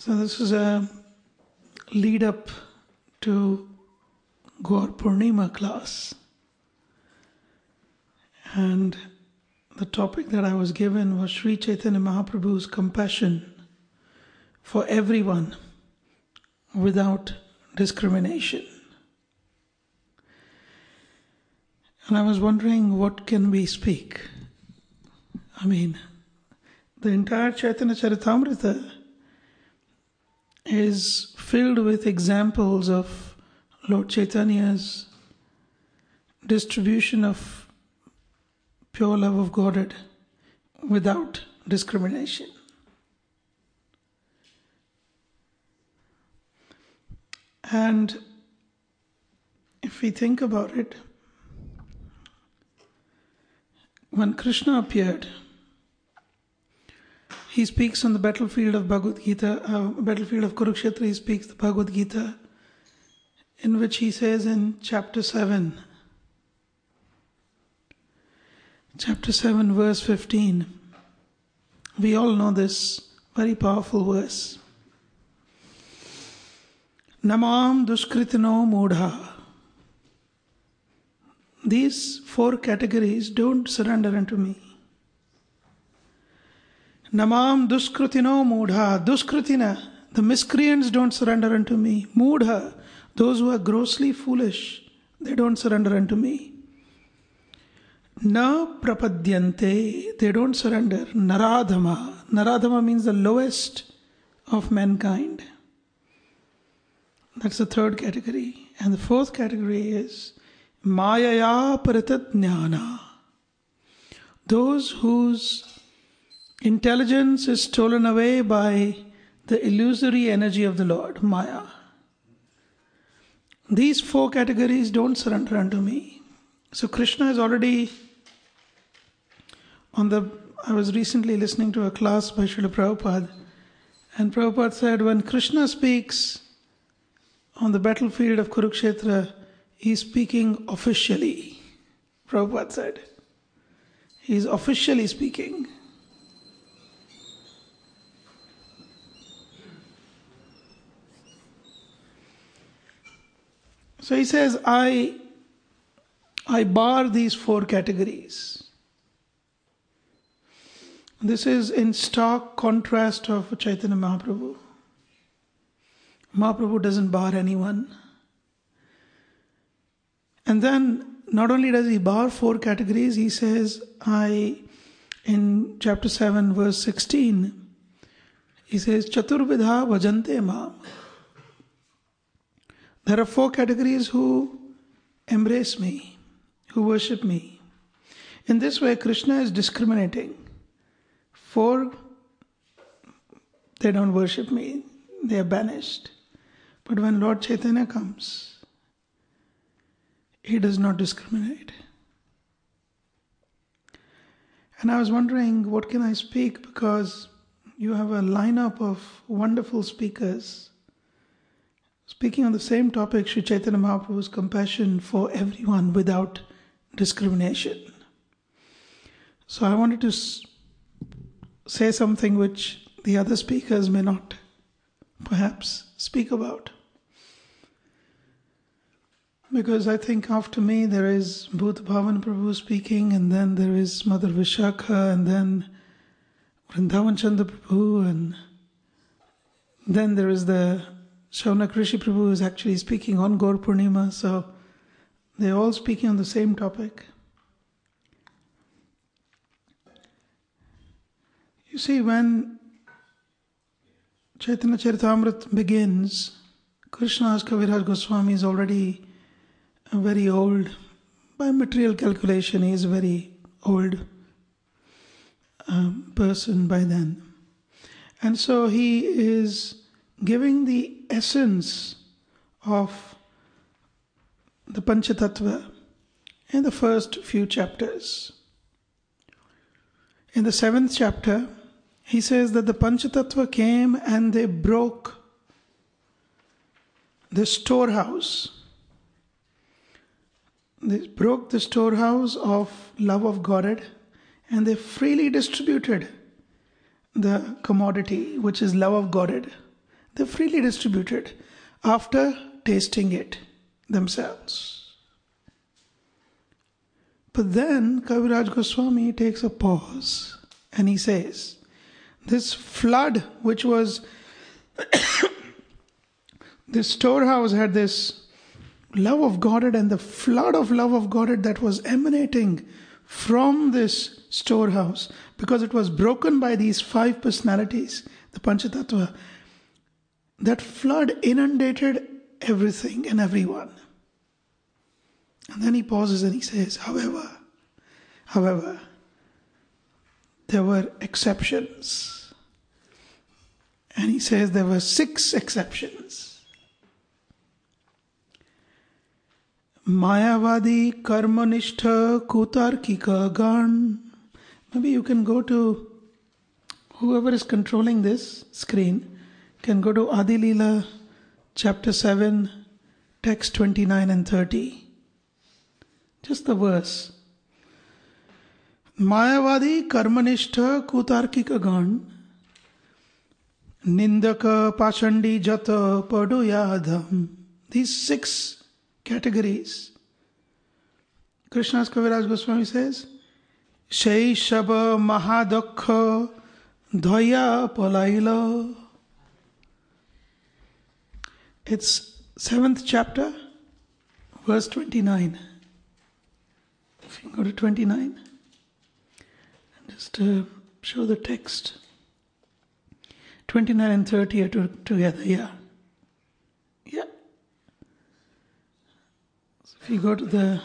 So this is a lead up to Gaur Purnima class. And the topic that I was given was Sri Chaitanya Mahaprabhu's compassion for everyone without discrimination. And I was wondering, what can we speak? I mean, the entire Chaitanya Charitamrita is filled with examples of Lord Chaitanya's distribution of pure love of Godhead without discrimination. And if we think about it, when Krishna appeared, he speaks on the battlefield of Bhagavad Gita, battlefield of Kurukshetra. He speaks the Bhagavad Gita, in which he says in chapter 7 verse 15, we all know this very powerful verse. Namam duskritino mudha. These four categories don't surrender unto me. Namam duskritino mudha. Duskritina, the miscreants don't surrender unto me. Mudha, those who are grossly foolish, they don't surrender unto me. Na prapadyante, they don't surrender. Naradhama. Naradhama means the lowest of mankind. That's the third category. And the fourth category is Mayaya Paritadnyana. Those whose intelligence is stolen away by the illusory energy of the Lord, Maya. These four categories don't surrender unto me. So Krishna is already I was recently listening to a class by Srila Prabhupada, and Prabhupada said when Krishna speaks on the battlefield of Kurukshetra, he's speaking officially. Prabhupada said, he's officially speaking. So he says, I bar these four categories. This is in stark contrast of Chaitanya Mahaprabhu. Mahaprabhu doesn't bar anyone. And then, not only does he bar four categories, he says, in chapter 7, verse 16, he says, Chaturvidha bhajante mam. There are four categories who embrace me, who worship me. In this way, Krishna is discriminating. Four, they don't worship me, they are banished. But when Lord Chaitanya comes, he does not discriminate. And I was wondering, what can I speak? Because you have a lineup of wonderful speakers speaking on the same topic, Sri Chaitanya Mahaprabhu's compassion for everyone without discrimination. So I wanted to say something which the other speakers may not perhaps speak about. Because I think after me there is Bhuta Bhavan Prabhu speaking, and then there is Mother Vishakha, and then Vrindavan Chandra Prabhu, and then there is the Shaunak Rishi Prabhu who is actually speaking on Gaur Purnima. So they're all speaking on the same topic. You see, when Chaitanya Charitamrita begins, Krishnadas Kaviraj Goswami is already very old. By material calculation, he is a very old person by then. And so he is giving the essence of the Panchatattva in the first few chapters. In the 7th chapter, he says that the Panchatattva came and they broke the storehouse. They broke the storehouse of love of Godhead, and they freely distributed the commodity, which is love of Godhead. They freely distributed after tasting it themselves. But then Kaviraj Goswami takes a pause and he says, this flood which was, this storehouse had this love of Godhead, and the flood of love of Godhead that was emanating from this storehouse, because it was broken by these 5 personalities, the Panchatattva, that flood inundated everything and everyone. And then he pauses and he says, however, there were exceptions. And he says there were 6 exceptions. Mayavadi, Karmanishta, Kutarkika, Gan. Maybe you can go to, whoever is controlling this screen, can go to Adi Leela, chapter 7, text 29 and 30. Just the verse. Mayavadi, Karmanishta, Kutarkika, Gan. Nindaka, Pashandi, Jata, Paduyadham. These 6 categories. Krishna's Kaviraj Goswami says, Shai Shaba Mahadakha Dhoya Palaila. It's 7th chapter, verse 29. If you go to 29, and just show the text. 29 and 30 are together, yeah. If you go to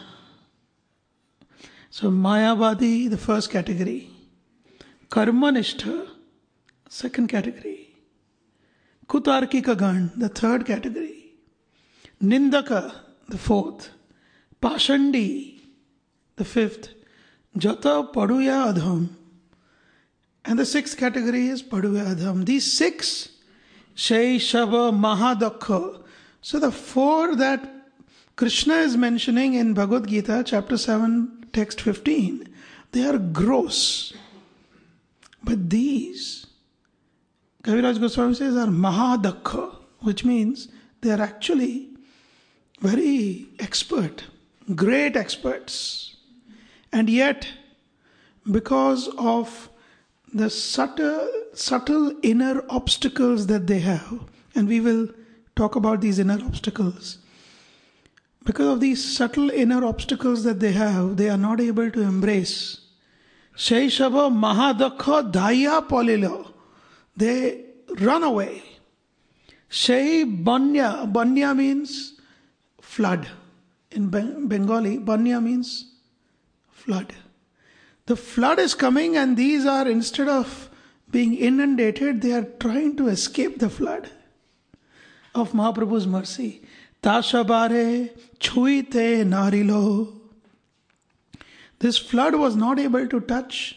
so Mayavadi, the first category. Karmanishta, second category. Kutarkika Gan, the third category. Nindaka, the fourth. Pashandi, the fifth. Jata Paduya Adham. And the sixth category is Paduya Adham. These 6, Shai Shava Mahadakha. So the 4 that Krishna is mentioning in Bhagavad Gita, chapter 7, text 15, they are gross. But these, Kaviraj Goswami says, are Mahadakha, which means they are actually very expert, great experts. And yet, because of the subtle inner obstacles that they have, and we will talk about these inner obstacles, because of these subtle inner obstacles that they have, they are not able to embrace. Shaishava Mahadakha Daya Polilo. They run away. Shai Banya. Banya means flood. In Bengali, Banya means flood. The flood is coming, and these are, instead of being inundated, they are trying to escape the flood of Mahaprabhu's mercy. Tashabare Chuite Narilo. This flood was not able to touch,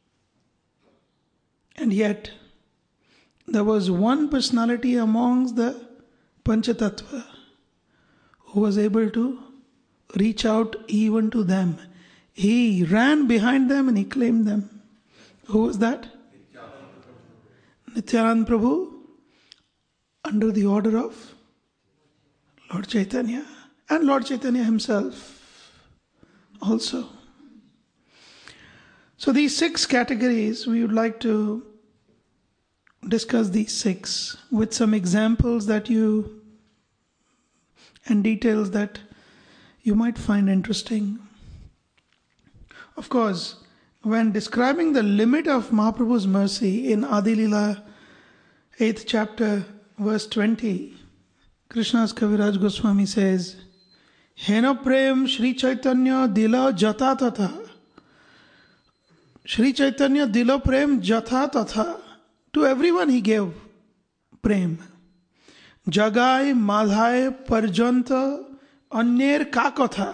and yet there was one personality amongst the Panchatattva who was able to reach out even to them. He ran behind them and he claimed them. Who was that? Nityananda Prabhu, under the order of Lord Chaitanya, and Lord Chaitanya himself also. So these 6 categories, we would like to discuss these 6 with some examples and details that you might find interesting. Of course, when describing the limit of Mahaprabhu's mercy in Adi Leela, 8th chapter, verse 20, Krishna's Kaviraj Goswami says, Hena Prem Shri Chaitanya Dila Jata Tatha. Shri Chaitanya Dila Prem Jata Tatha. To everyone he gave prem. Jagai Madhai Parjanta Anyer Kakatha.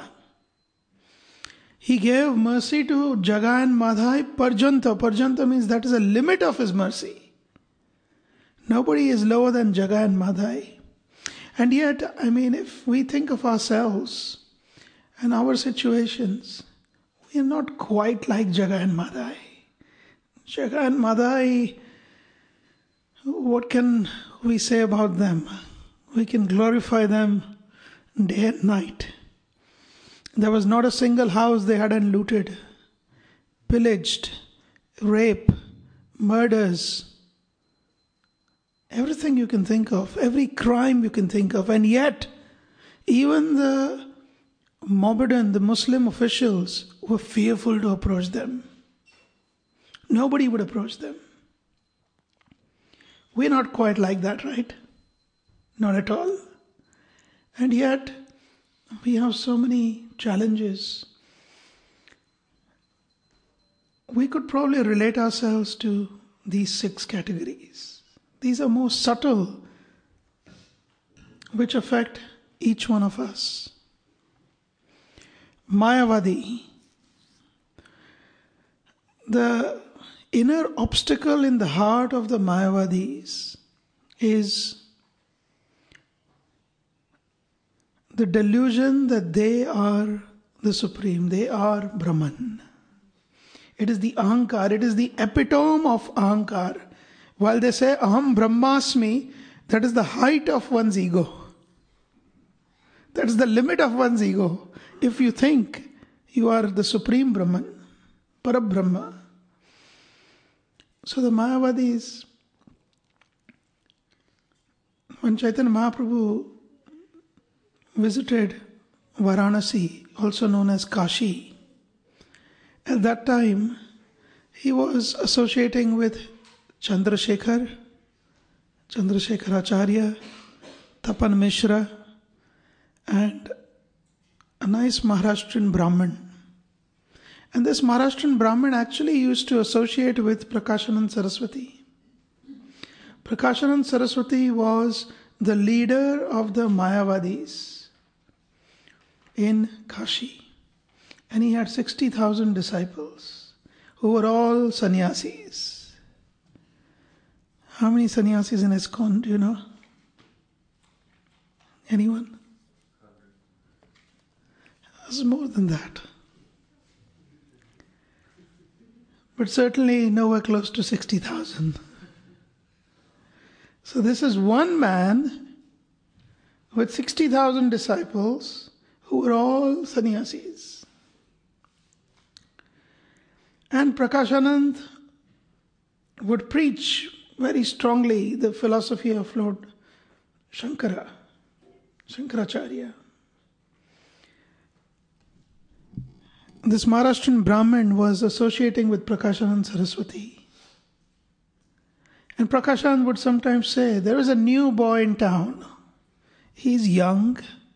He gave mercy to Jagai and Madhai Parjanta. Parjanta means that is a limit of his mercy. Nobody is lower than Jagai and Madhai. And yet, if we think of ourselves and our situations, we are not quite like Jagai and Madhai. Jagai and Madhai what can we say about them? We can glorify them day and night. There was not a single house they hadn't looted, pillaged, rape, murders, everything you can think of, every crime you can think of. And yet, even the Mohammedan, the Muslim officials were fearful to approach them. Nobody would approach them. We're not quite like that, right? Not at all. And yet, we have so many challenges. We could probably relate ourselves to these 6 categories. These are more subtle, which affect each one of us. Mayavadi. The inner obstacle in the heart of the Mayavadis is the delusion that they are the Supreme, they are Brahman. It is the Ahankar, it is the epitome of Ahankar. While they say Aham Brahmasmi, that is the height of one's ego. That is the limit of one's ego. If you think you are the Supreme Brahman, Parabrahma. So the Mayavadis, when Chaitanya Mahaprabhu visited Varanasi, also known as Kashi, at that time he was associating with Chandrasekhar Acharya, Tapan Mishra, and a nice Maharashtrian Brahmin. And this Maharashtrian Brahmin actually used to associate with Prakashanand Saraswati. Prakashanand Saraswati was the leader of the Mayavadis in Kashi. And he had 60,000 disciples who were all sannyasis. How many sannyasis in ISKCON, do you know? Anyone? It's more than that. But certainly nowhere close to 60,000. So this is one man with 60,000 disciples who were all sannyasis. And Prakashanand would preach very strongly the philosophy of Lord Shankaracharya. This Maharashtrian Brahmin was associating with Prakashanand Saraswati. And Prakashanand would sometimes say, there is a new boy in town. He's young.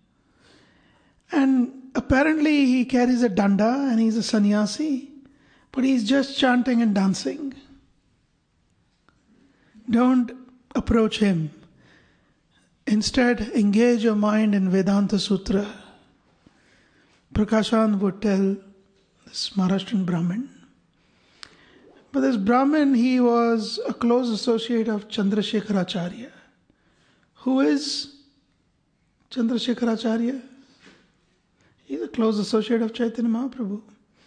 And apparently he carries a danda and he's a sannyasi. But he's just chanting and dancing. Don't approach him. Instead, engage your mind in Vedanta Sutra. Prakashanand would tell this Maharashtrian Brahmin. But this Brahmin, he was a close associate of Chandrasekhar Acharya. Who is Chandrasekhar Acharya? He's a close associate of Chaitanya Mahaprabhu.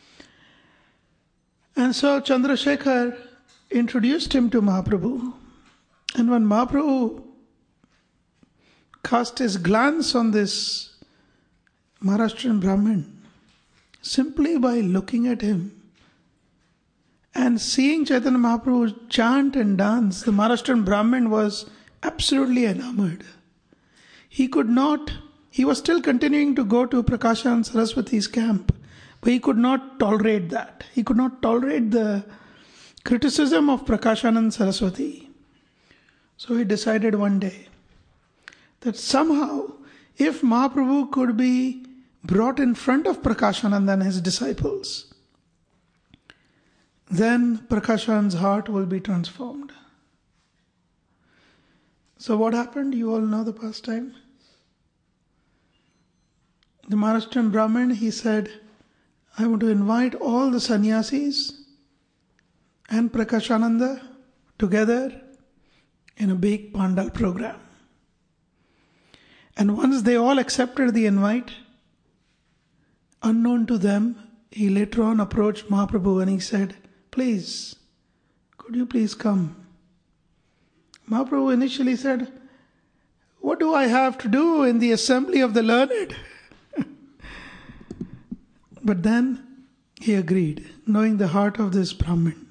And so Chandrasekhar introduced him to Mahaprabhu. And when Mahaprabhu cast his glance on this Maharashtrian Brahmin, simply by looking at him and seeing Chaitanya Mahaprabhu chant and dance, the Maharashtrian Brahmin was absolutely enamored. He was still continuing to go to Prakashanand Saraswati's camp, but he could not tolerate that. He could not tolerate the criticism of Prakashanand Saraswati. So he decided one day that somehow, if Mahaprabhu could be brought in front of Prakashanand and his disciples, then Prakashanand's heart will be transformed. So what happened? You all know the pastime. The Maharashtrian Brahmin, he said, I want to invite all the sannyasis and Prakashananda together in a big Pandal program. And once they all accepted the invite, unknown to them, he later on approached Mahaprabhu and he said, please, could you please come? Mahaprabhu initially said, "What do I have to do in the assembly of the learned?" But then he agreed, knowing the heart of this Brahmin.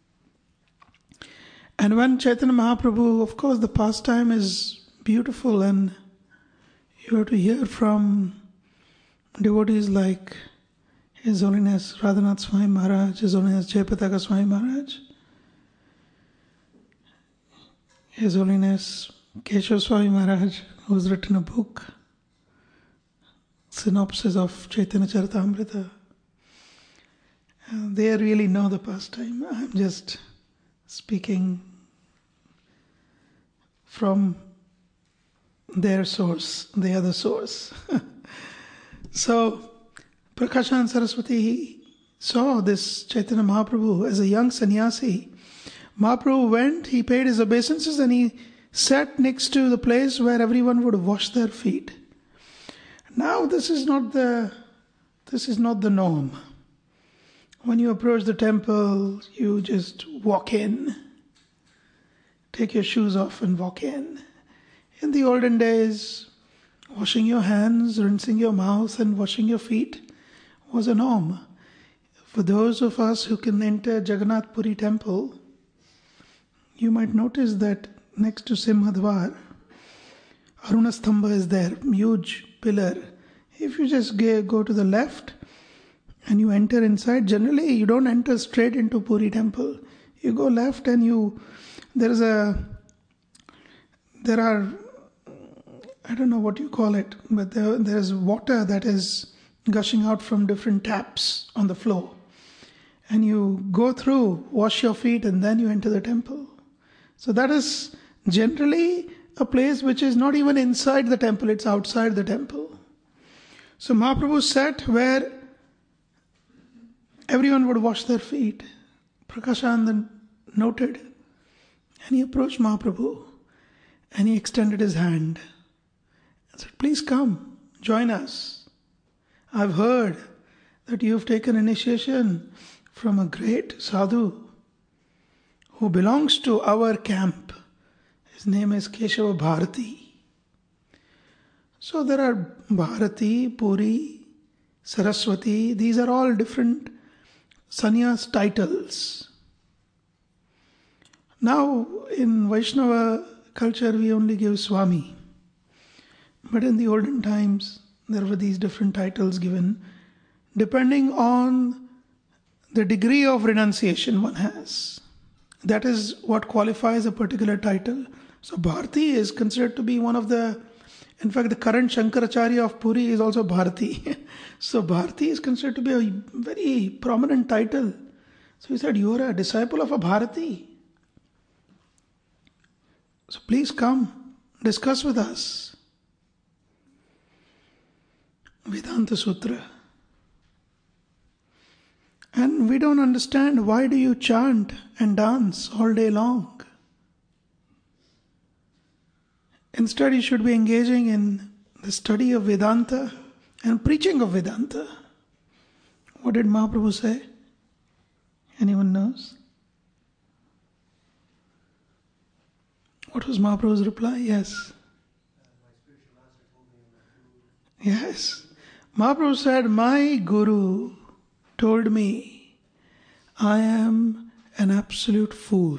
And when Chaitanya Mahaprabhu, of course, the pastime is beautiful, and you have to hear from devotees like His Holiness Radhanath Swami Maharaj, His Holiness Jayapataka Swami Maharaj, His Holiness Keshav Swami Maharaj, who's written a book, synopsis of Chaitanya Charitamrita. They really know the pastime. I'm just speaking from their source, the other source. So, Prakashananda Saraswati, he saw this Chaitanya Mahaprabhu as a young sannyasi. Mahaprabhu went, he paid his obeisances, and he sat next to the place where everyone would wash their feet. Now this is not the norm. When you approach the temple, you just walk in, take your shoes off and walk in. In the olden days, washing your hands, rinsing your mouth and washing your feet was a norm. For those of us who can enter Jagannath Puri temple, you might notice that next to Simhadwar, Arunastambha is there, huge pillar. If you just go to the left and you enter inside, generally you don't enter straight into Puri temple. You go left and there are, I don't know what you call it, but there is water that is gushing out from different taps on the floor. And you go through, wash your feet, and then you enter the temple. So that is generally a place which is not even inside the temple, it's outside the temple. So Mahaprabhu sat where everyone would wash their feet. Prakashananda noted, and he approached Mahaprabhu and he extended his hand and said, "Please come, join us. I've heard that you've taken initiation from a great sadhu who belongs to our camp. His name is Keshava Bharati." So there are Bharati, Puri, Saraswati. These are all different sannyas titles. Now in Vaishnava culture we only give Swami. But in the olden times there were these different titles given depending on the degree of renunciation one has. That is what qualifies a particular title. So Bharati is considered to be one of the, in fact the current Shankaracharya of Puri is also Bharati. So Bharati is considered to be a very prominent title. So he said, "You are a disciple of a Bharati. So please come, discuss with us Vedanta Sutra. And we don't understand, why do you chant and dance all day long? Instead, you should be engaging in the study of Vedanta and preaching of Vedanta." What did Mahaprabhu say? Anyone knows? What was Mahaprabhu's reply? Yes. Yes. Mahaprabhu said, "My Guru told me I am an absolute fool.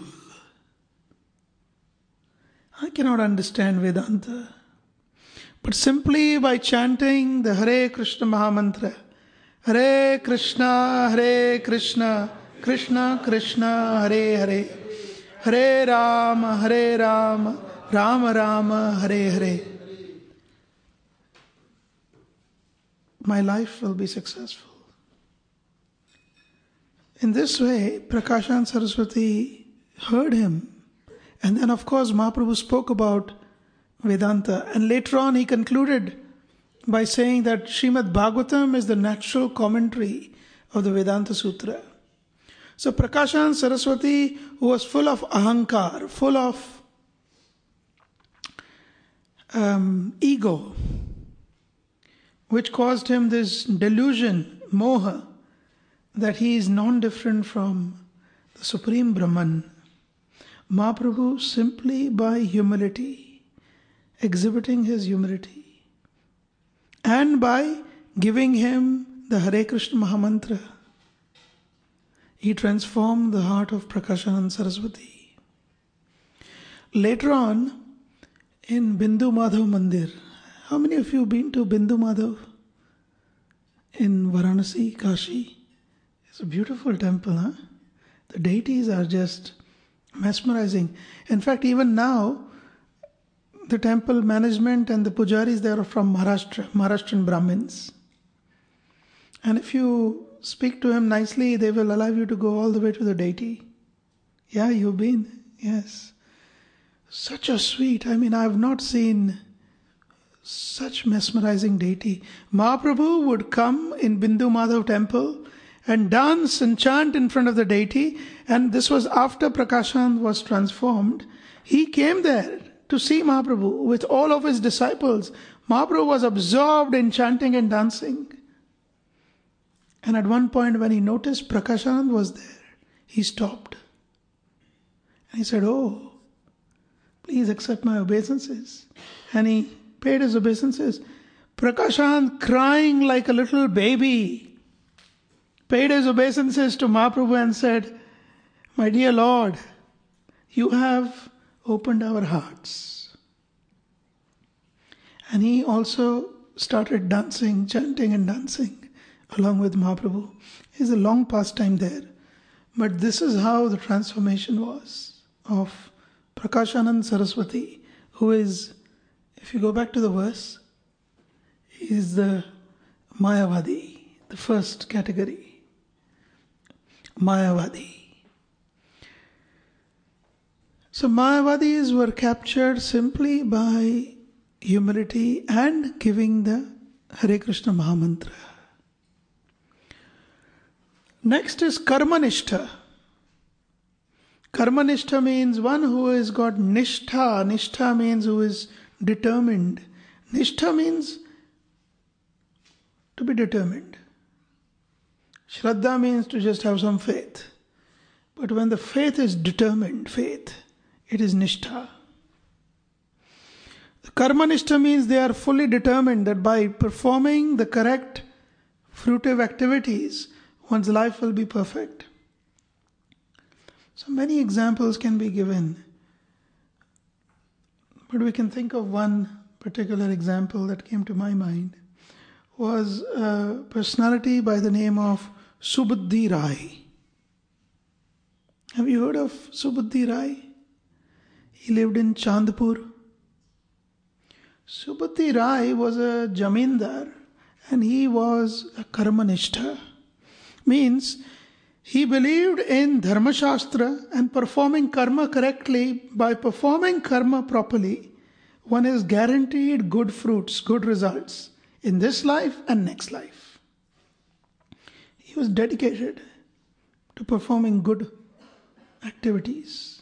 I cannot understand Vedanta. But simply by chanting the Hare Krishna Mahamantra, Hare Krishna, Krishna Krishna, Hare Hare, Hare Rama, Rama Rama, Hare Hare, my life will be successful." In this way, Prakashananda Saraswati heard him. And then, of course, Mahaprabhu spoke about Vedanta. And later on, he concluded by saying that Srimad Bhagavatam is the natural commentary of the Vedanta Sutra. So Prakashananda Saraswati, who was full of ahankar, full of ego, which caused him this delusion, moha, that he is non-different from the Supreme Brahman. Mahaprabhu simply by humility, exhibiting his humility, and by giving him the Hare Krishna Mahamantra, he transformed the heart of Prakashanand Saraswati. Later on, in Bindu Madhav Mandir, how many of you have been to Bindu Madhav in Varanasi, Kashi? It's a beautiful temple, huh? The deities are just mesmerizing. In fact, even now, the temple management and the pujaris, they are from Maharashtrian Brahmins. And if you speak to him nicely, they will allow you to go all the way to the deity. Yeah, you've been? Yes. Such a sweet, I have not seen such mesmerizing deity. Mahaprabhu would come in Bindu Madhav temple and dance and chant in front of the deity. And this was after Prakashanand was transformed. He came there to see Mahaprabhu with all of his disciples. Mahaprabhu was absorbed in chanting and dancing. And at one point when he noticed Prakashanand was there, he stopped. And he said, "Oh, please accept my obeisances." And he paid his obeisances. Prakashanand, crying like a little baby, paid his obeisances to Mahaprabhu and said, "My dear Lord, you have opened our hearts." And he also started dancing, chanting and dancing along with Mahaprabhu. It's a long pastime there. But this is how the transformation was of Prakashanand Saraswati, who is, if you go back to the verse, he is the Mayavadi, the first category. Mayavadi. So Mayavadis were captured simply by humility and giving the Hare Krishna Mahamantra. Next is Karmanishta. Karmanishta means one who has got Nishtha. Nishtha means who is determined. Nishtha means to be determined. Shraddha means to just have some faith. But when the faith is determined, faith, it is Nishtha. The Karmanishta means they are fully determined that by performing the correct fruitive activities, one's life will be perfect. So many examples can be given. But we can think of one particular example that came to my mind. Was a personality by the name of Subuddhi Rai. Have you heard of Subuddhi Rai? He lived in Chandpur. Subuddhi Rai was a Jamindar and he was a Karmanishta. Means he believed in Dharma Shastra and performing karma correctly. By performing karma properly, one is guaranteed good fruits, good results in this life and next life. He was dedicated to performing good activities.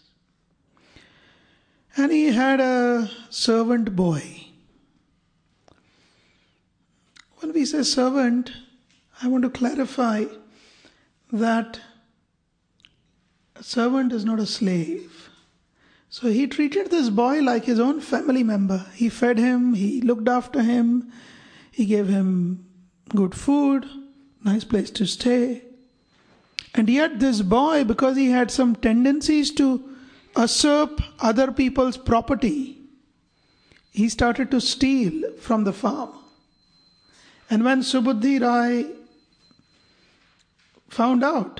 And he had a servant boy. When we say servant, I want to clarify that a servant is not a slave. So he treated this boy like his own family member. He fed him, he looked after him, he gave him good food, nice place to stay. And yet this boy, because he had some tendencies to usurp other people's property, he started to steal from the farm. And when Subuddhi Rai found out,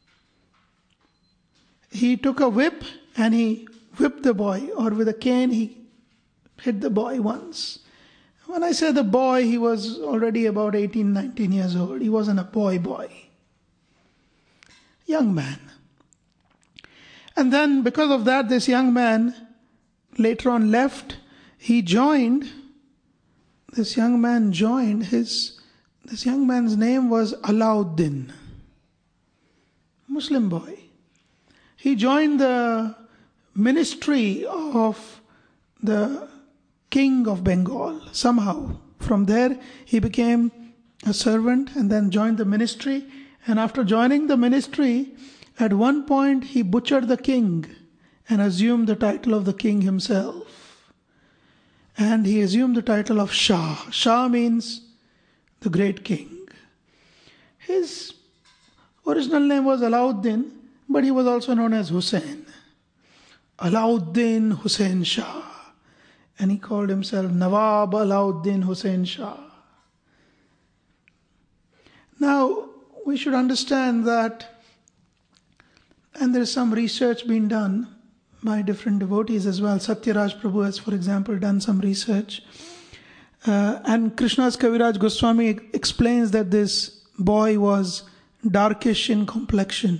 he took a whip and he whipped the boy, or with a cane he hit the boy once. When I say the boy, he was already about 18, 19 years old. He wasn't a boy. Young man. And then because of that, this young man later on left. This young man's name was Alauddin. Muslim boy. He joined the ministry of the king of Bengal somehow. From there he became a servant and then joined the ministry. And after joining the ministry, at one point he butchered the king and assumed the title of the king himself. And he assumed the title of Shah. Shah means the great king. His original name was Alauddin, but he was also known as Hussein. Alauddin Hussein Shah. And he called himself Nawab Alauddin Hussein Shah. Now, we should understand that, and there is some research being done by different devotees as well. Satyaraj Prabhu has, for example, done some research. And Krishnadas Kaviraj Goswami explains that this boy was darkish in complexion.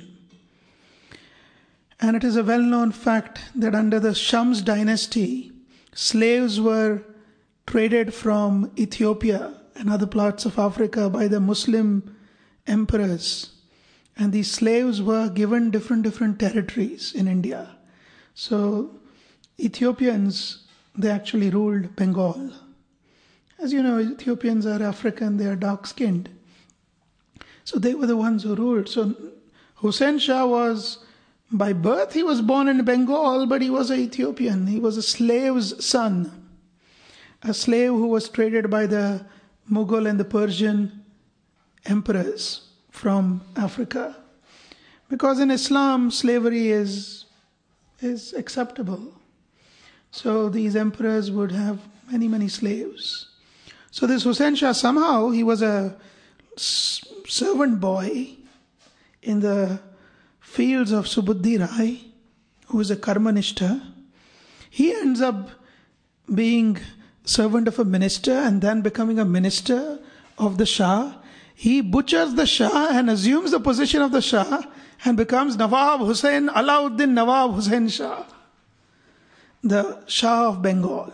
And it is a well-known fact that under the Shams dynasty, slaves were traded from Ethiopia and other parts of Africa by the Muslim emperors. And these slaves were given different territories in India. So Ethiopians, they actually ruled Bengal. As you know, Ethiopians are African, they are dark-skinned. So they were the ones who ruled. So Hussein Shah was, by birth he was born in Bengal, but he was an Ethiopian. He was a slave's son. A slave who was traded by the Mughal and the Persian emperors from Africa. Because in Islam, slavery is acceptable. So these emperors would have many slaves. So this Hussein Shah, somehow he was a servant boy in the fields of Subuddhi Rai, who is a Karmanishta. He ends up being servant of a minister and then becoming a minister of the Shah. He butchers the Shah and assumes the position of the Shah and becomes Nawab Hussein Alauddin Nawab Hussein Shah, the Shah of Bengal.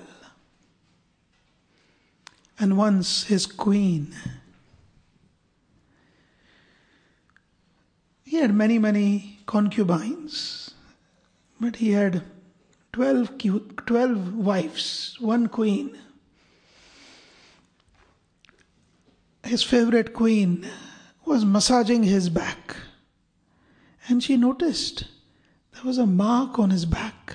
And once his queen, he had many concubines, but he had 12 wives, one queen. His favorite queen was massaging his back, and she noticed there was a mark on his back.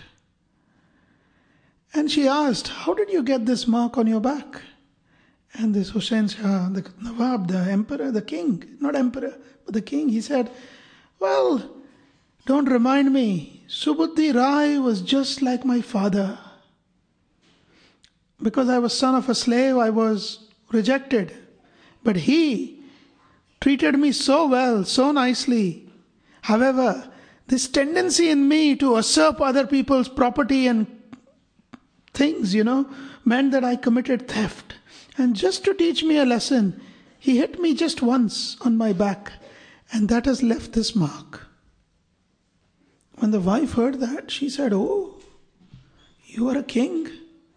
And she asked, "How did you get this mark on your back?" And this Hussein Shah, the Nawab, the emperor, the king, not emperor, but the king, he said, "Well, don't remind me. Subuddhi Rai was just like my father. Because I was son of a slave, I was rejected. But he treated me so well, so nicely. However, this tendency in me to usurp other people's property and things, meant that I committed theft. And just to teach me a lesson, he hit me just once on my back, and that has left this mark." When the wife heard that, she said, "Oh, you are a king?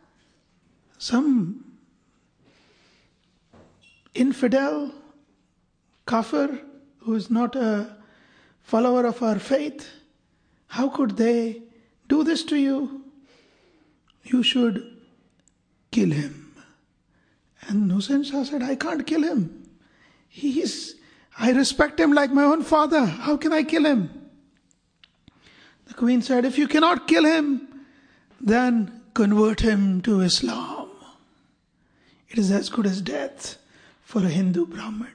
Some infidel, kafir, who is not a follower of our faith, how could they do this to you? You should kill him." And Hussein Shah said, "I can't kill him. I respect him like my own father. How can I kill him?" The queen said, "If you cannot kill him, then convert him to Islam. It is as good as death for a Hindu Brahmin."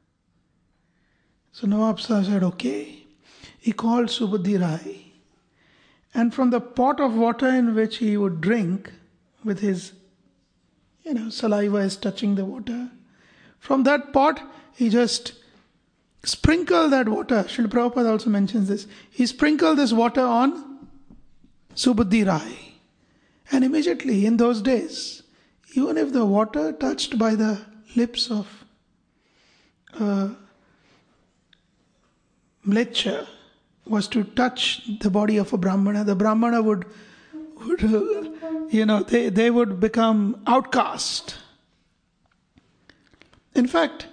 So Nawab Shah said, "Okay." He called Subuddhi Rai, and from the pot of water in which he would drink, with his saliva is touching the water, from that pot he just sprinkled that water. Srila Prabhupada also mentions this. He sprinkled this water on Subuddhi Rai. And immediately, in those days, even if the water touched by the lips of Mlecha was to touch the body of a Brahmana, the Brahmana would they would become outcast. In fact,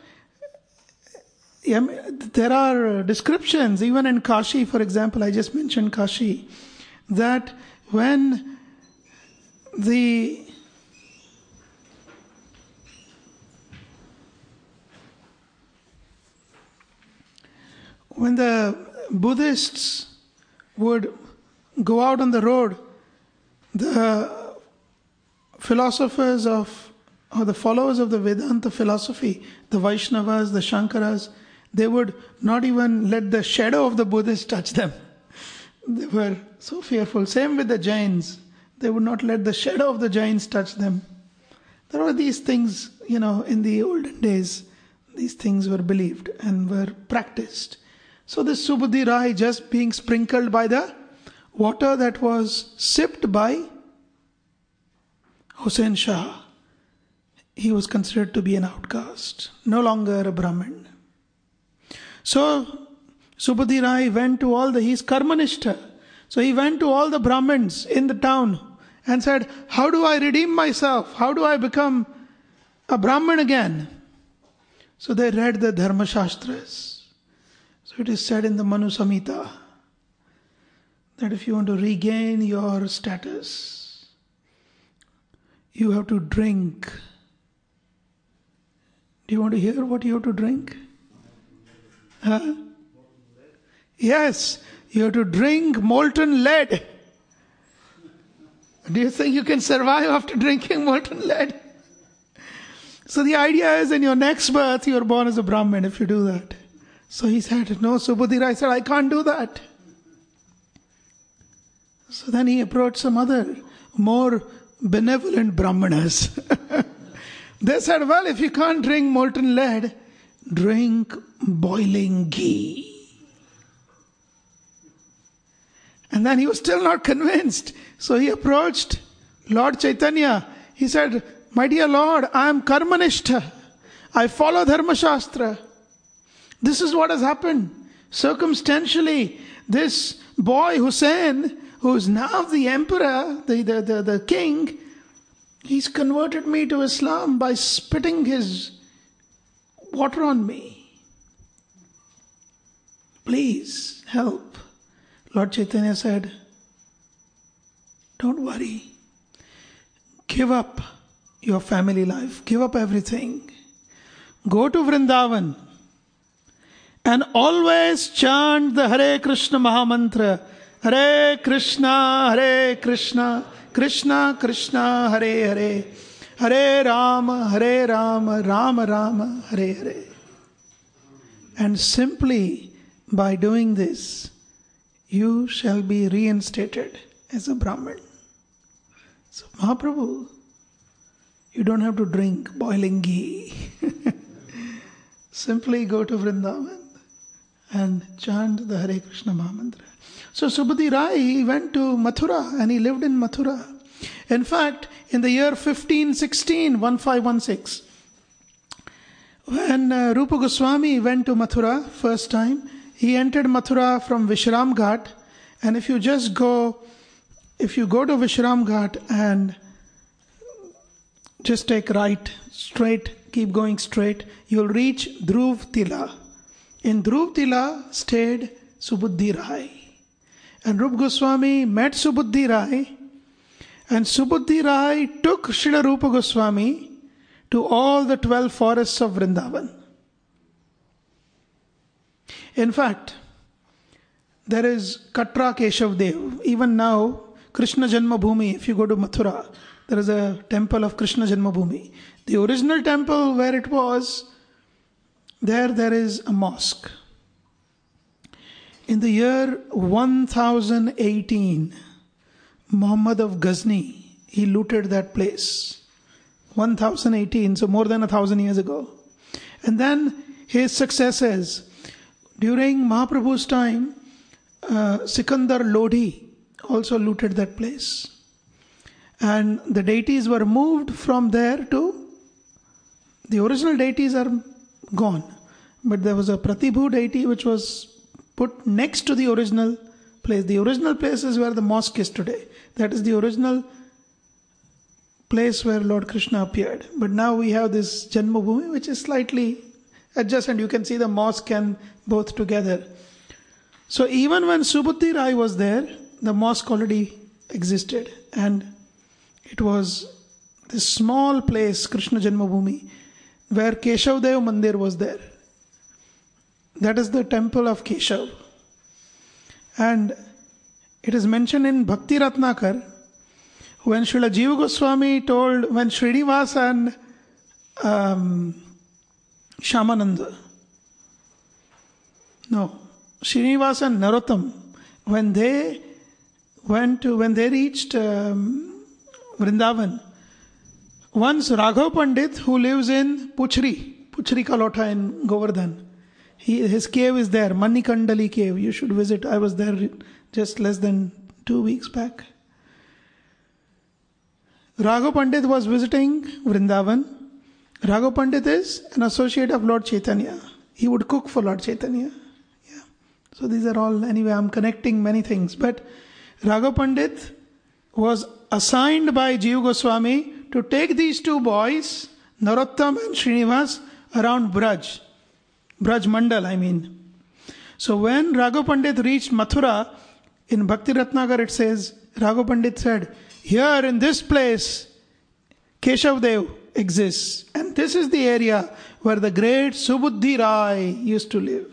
there are descriptions, even in Kashi, for example, I just mentioned Kashi, that when the Buddhists would go out on the road, the philosophers or the followers of the Vedanta philosophy, the Vaishnavas, the Shankaras, they would not even let the shadow of the Buddhist touch them. They were so fearful. Same with the Jains. They would not let the shadow of the Jains touch them. There were these things, in the olden days, these things were believed and were practiced. So this Subudhi Rai, just being sprinkled by the water that was sipped by Hussain Shah, he was considered to be an outcast, no longer a Brahmin. So Subudhi Rai went to he's Karmanishta. So he went to all the Brahmins in the town and said, how do I redeem myself? How do I become a Brahmin again? So they read the Dharma Shastras. So it is said in the Manu Samhita that if you want to regain your status, you have to drink. Do you want to hear what you have to drink? Huh? Yes, you have to drink molten lead. Do you think you can survive after drinking molten lead? So the idea is in your next birth you are born as a Brahmin if you do that. So he said, no, Subudhi Rai said, I can't do that. So then he approached some other more benevolent Brahmanas. They said, well, if you can't drink molten lead, drink boiling ghee. And then he was still not convinced. So he approached Lord Chaitanya. He said, my dear Lord, I am Karmanishta. I follow Dharma Shastra. This is what has happened. Circumstantially, this boy Hussain, who is now the emperor, the king, he's converted me to Islam by spitting his water on me. Please help. Lord Chaitanya said, don't worry. Give up your family life. Give up everything. Go to Vrindavan and always chant the Hare Krishna Mahamantra. Hare Krishna, Krishna Krishna, Hare Hare. Hare Rama, Rama Rama, Hare Hare. And simply by doing this, you shall be reinstated as a Brahmin. So Mahaprabhu, you don't have to drink boiling ghee. Simply go to Vrindavan and chant the Hare Krishna Mahamantra. So Subudhi Rai, he went to Mathura and he lived in Mathura. In fact, in the year 1516, when Rupa Goswami went to Mathura first time, he entered Mathura from Vishram Ghat, and if you go to Vishram Ghat and just take right, straight, keep going straight, you'll reach Dhruv Tila. In Dhruv Tila stayed Subudhi Rai. And Rupa Goswami met Subudhi Rai, and Subudhi Rai took Srila Rupa Goswami to all the 12 forests of Vrindavan. In fact, there is Katra Keshav Dev. Even now, Krishna Janmabhoomi, if you go to Mathura, there is a temple of Krishna Janmabhoomi. The original temple where it was, there is a mosque. In the year 1018, Muhammad of Ghazni, he looted that place. 1018, so more than 1,000 years ago. And then his successors, during Mahaprabhu's time, Sikandar Lodhi also looted that place. And the deities were moved from there to, the original deities are gone. But there was a Pratibhu deity which was put next to the original place. The original place is where the mosque is today. That is the original place where Lord Krishna appeared. But now we have this Janmabhoomi which is slightly adjacent. You can see the mosque and both together. So even when Subudhi Rai was there, the mosque already existed. And it was this small place, Krishna Janmabhoomi, where Keshav Dev Mandir was there. That is the temple of Keshav. And It is mentioned in Bhakti Ratnakar when Srila Jiva Goswami told, when Srinivasa and Shyamananda, Srinivasa and Narottam, when they reached Vrindavan, once Raghav Pandit, who lives in Puchri Kalota in Govardhan, his cave is there, Manikandali cave. You should visit. I was there just less than 2 weeks back. Raghav Pandit was visiting Vrindavan. Raghav Pandit is an associate of Lord Chaitanya. He would cook for Lord Chaitanya. Yeah. So these are all, anyway, I'm connecting many things. But Raghav Pandit was assigned by Jiva Goswami to take these two boys, Narottam and Srinivas, around Braj Mandal, I mean. So when Raghav Pandit reached Mathura, in Bhakti Ratnakar it says, Raghav Pandit said, here in this place, Keshav Dev exists. And this is the area where the great Subuddhi Rai used to live.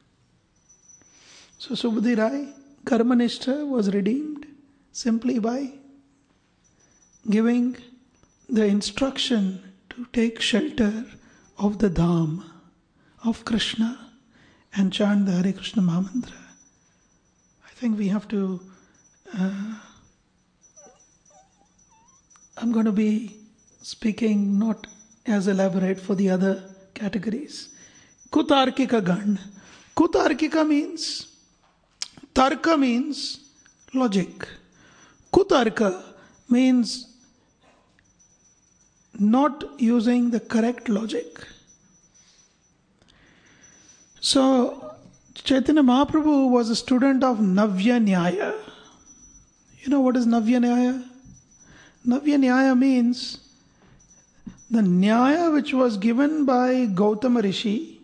So Subuddhi Rai, Karmanishta, was redeemed simply by giving the instruction to take shelter of the Dham of Krishna and chant the Hare Krishna Mahamantra. I think we have to, I'm going to be speaking not as elaborate for the other categories. Kutarkika Gan. Kutarkika means, Tarka means logic. Kutarka means not using the correct logic. So, Chaitanya Mahaprabhu was a student of Navya Nyaya. You know what is Navya Nyaya? Navya Nyaya means the Nyaya which was given by Gautama Rishi.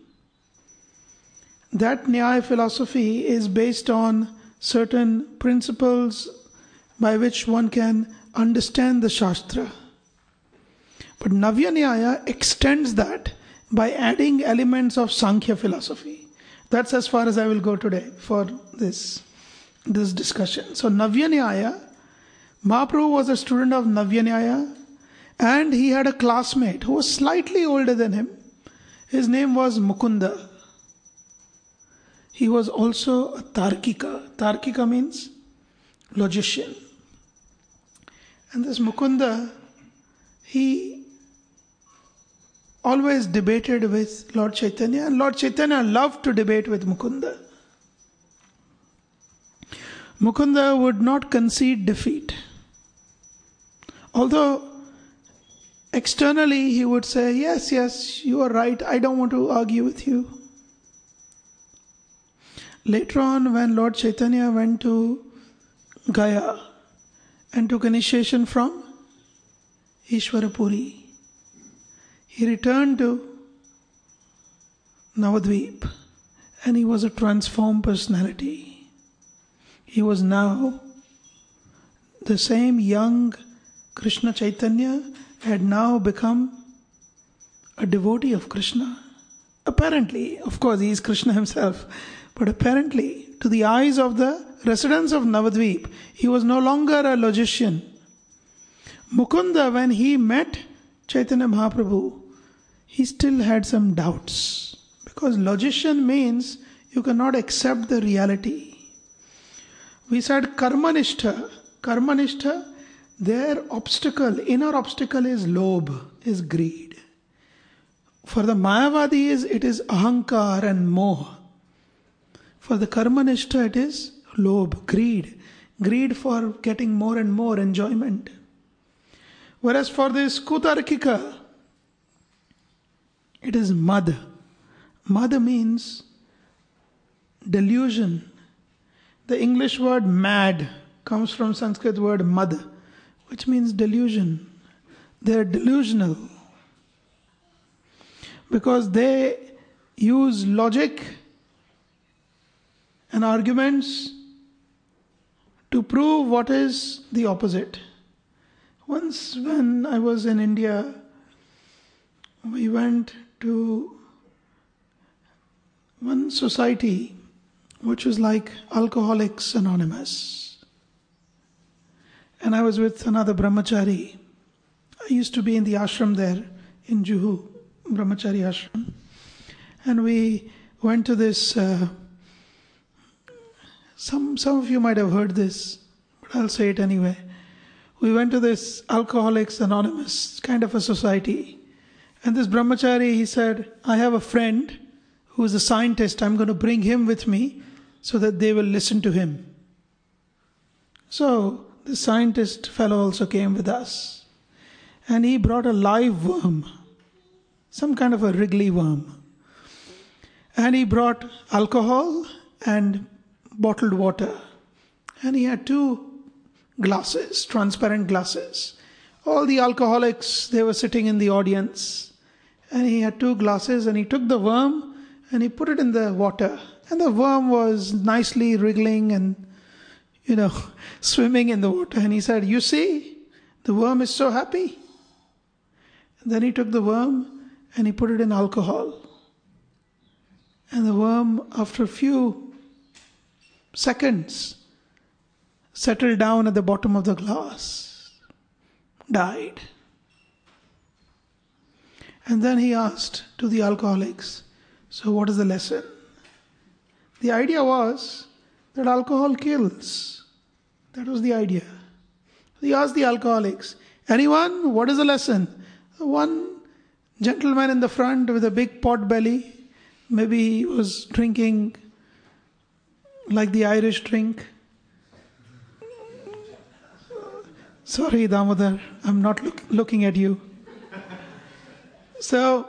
That Nyaya philosophy is based on certain principles by which one can understand the Shastra. But Navya Nyaya extends that by adding elements of Sankhya philosophy. That's as far as I will go today for this discussion. So Navya Nyaya, Mahaprabhu was a student of Navya Nyaya, and he had a classmate who was slightly older than him. His name was Mukunda. He was also a Tarkika. Tarkika means logician. And this Mukunda, he always debated with Lord Chaitanya, and Lord Chaitanya loved to debate with Mukunda. Mukunda would not concede defeat. Although externally he would say, yes, you are right, I don't want to argue with you. Later on, when Lord Chaitanya went to Gaya and took initiation from Ishwarapuri, he returned to Navadvip and he was a transformed personality. He was now the same young Krishna Chaitanya had now become a devotee of Krishna. Apparently, of course, he is Krishna himself, but apparently, to the eyes of the residents of Navadvip, he was no longer a logician. Mukunda, when he met Chaitanya Mahaprabhu, he still had some doubts. Because logician means you cannot accept the reality. We said karmanishta. Karmanishta, their obstacle, inner obstacle is lobh, is greed. For the Mayavadis, it is ahankar and moha. For the karmanishta, it is lobh, greed. Greed for getting more and more enjoyment. Whereas for this kutarkika, it is mad. Mad means delusion. The English word mad comes from Sanskrit word mad, which means delusion. They are delusional because they use logic and arguments to prove what is the opposite. Once when I was in India, we went to one society which was like Alcoholics Anonymous. and I was with another brahmachari. I used to be in the ashram there in Juhu, brahmachari ashram. And we went to this, some of you might have heard this, but I'll say it anyway. We went to this Alcoholics Anonymous kind of a society. And this brahmachari, he said, I have a friend who is a scientist. I'm going to bring him with me so that they will listen to him. So the scientist fellow also came with us. And he brought a live worm, some kind of a wriggly worm. And he brought alcohol and bottled water. And he had 2 glasses, transparent glasses. All the alcoholics, they were sitting in the audience. And he had 2 glasses, and he took the worm and he put it in the water. And the worm was nicely wriggling and, swimming in the water. And he said, you see, the worm is so happy. And then he took the worm and he put it in alcohol. And the worm, after a few seconds, settled down at the bottom of the glass, died. And then he asked to the alcoholics, so what is the lesson? The idea was that alcohol kills. That was the idea. He asked the alcoholics, anyone, what is the lesson? One gentleman in the front with a big pot belly, maybe he was drinking like the Irish drink. Sorry, Damodar, I'm not looking at you. So,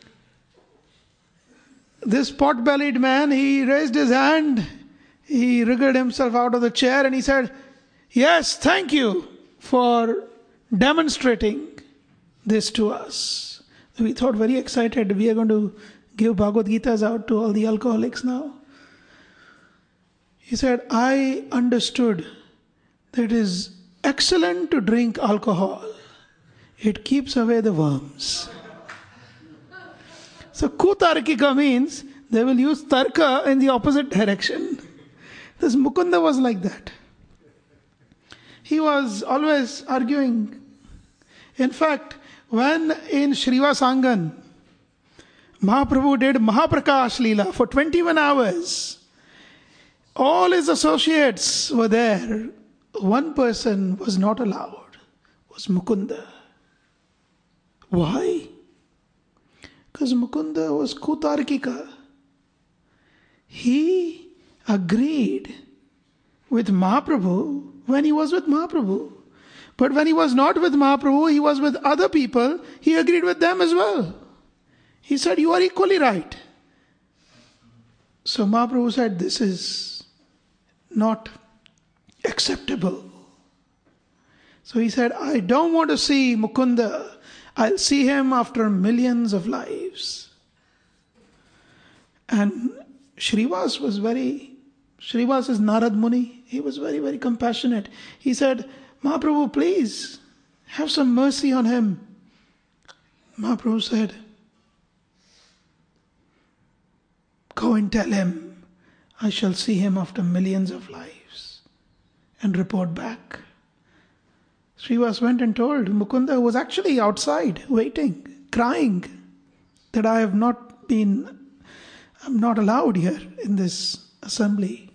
this pot-bellied man, he raised his hand, he wriggled himself out of the chair and he said, yes, thank you for demonstrating this to us. We thought very excited, we are going to give Bhagavad Gitas out to all the alcoholics now. He said, I understood that it is excellent to drink alcohol. It keeps away the worms. So kutarkika means they will use tarka in the opposite direction. This Mukunda was like that. He was always arguing. In fact, when in Srivasangan, Mahaprabhu did Mahaprakash Leela for 21 hours, all his associates were there. One person was not allowed, was Mukunda. Why? Because Mukunda was kutarkika. He agreed with Mahaprabhu when he was with Mahaprabhu. But when he was not with Mahaprabhu, he was with other people, he agreed with them as well. He said, you are equally right. So Mahaprabhu said, this is not acceptable. So he said, I don't want to see Mukunda. I'll see him after millions of lives. And Shrivas is Narad Muni. He was very, very compassionate. He said, Mahaprabhu, please have some mercy on him. Mahaprabhu said, go and tell him I shall see him after millions of lives and report back. Srivas went and told Mukunda, who was actually outside waiting, crying, that I'm not allowed here in this assembly.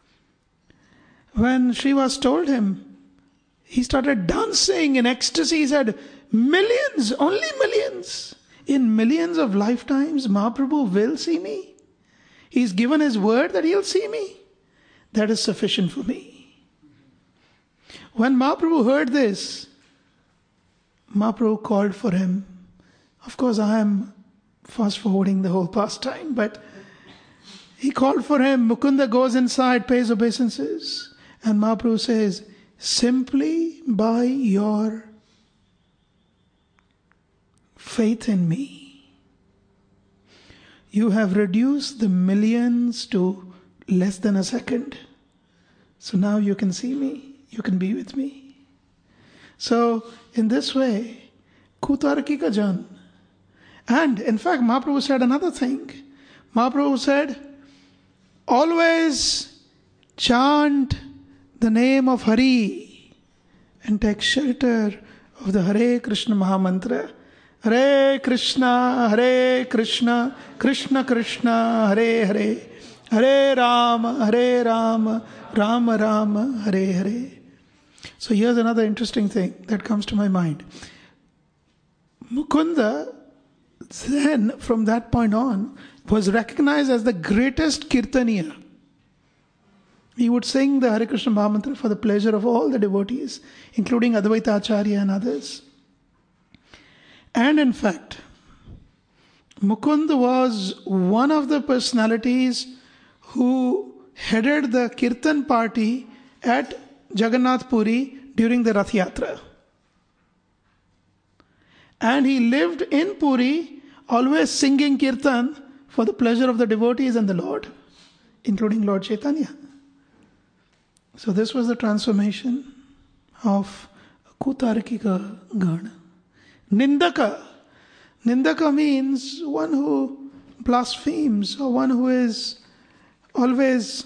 When Srivas told him, he started dancing in ecstasy. He said, millions, only millions. In millions of lifetimes, Mahaprabhu will see me. He's given his word that he'll see me. That is sufficient for me. When Mahaprabhu heard this, Mahaprabhu called for him. Of course, I am fast forwarding the whole pastime, but he called for him. Mukunda goes inside, pays obeisances, and Mahaprabhu says, simply by your faith in me, you have reduced the millions to less than a second. So now you can see me. You can be with me. So, in this way, kutarkika jan. And, in fact, Mahaprabhu said another thing. Mahaprabhu said, always chant the name of Hari and take shelter of the Hare Krishna Mahamantra. Hare Krishna, Krishna Krishna, Hare Hare, Hare Rama, Rama Rama, Hare Hare. So here's another interesting thing that comes to my mind. Mukunda then, from that point on, was recognized as the greatest Kirtaniya. He would sing the Hare Krishna Mahamantra for the pleasure of all the devotees, including Advaita Acharya and others. And in fact, Mukund was one of the personalities who headed the Kirtan party at Jagannath Puri during the Rath Yatra. And he lived in Puri, always singing Kirtan for the pleasure of the devotees and the Lord, including Lord Chaitanya. So this was the transformation of Kutarkika Gana. Nindaka. Nindaka means one who blasphemes, or one who is always,